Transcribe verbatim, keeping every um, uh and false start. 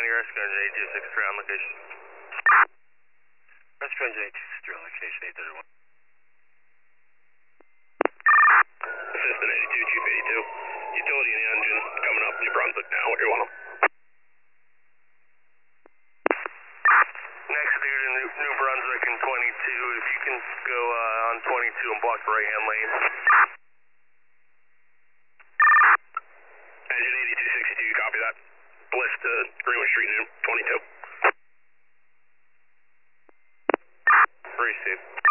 County Rescue Engine eight two six three on location. Rescue Engine eight two six three on location, eight thirty-one. Assistant eighty-two, Chief eighty-two. Utility in the engine coming up New Brunswick now. What do you want them? Next dude in New, New Brunswick in twenty-two. If you can go uh, on twenty-two and block the right hand lane. Engine eighty-two sixty-two, copy that. Bliss to Greenwood Street, New twenty-two. Receive.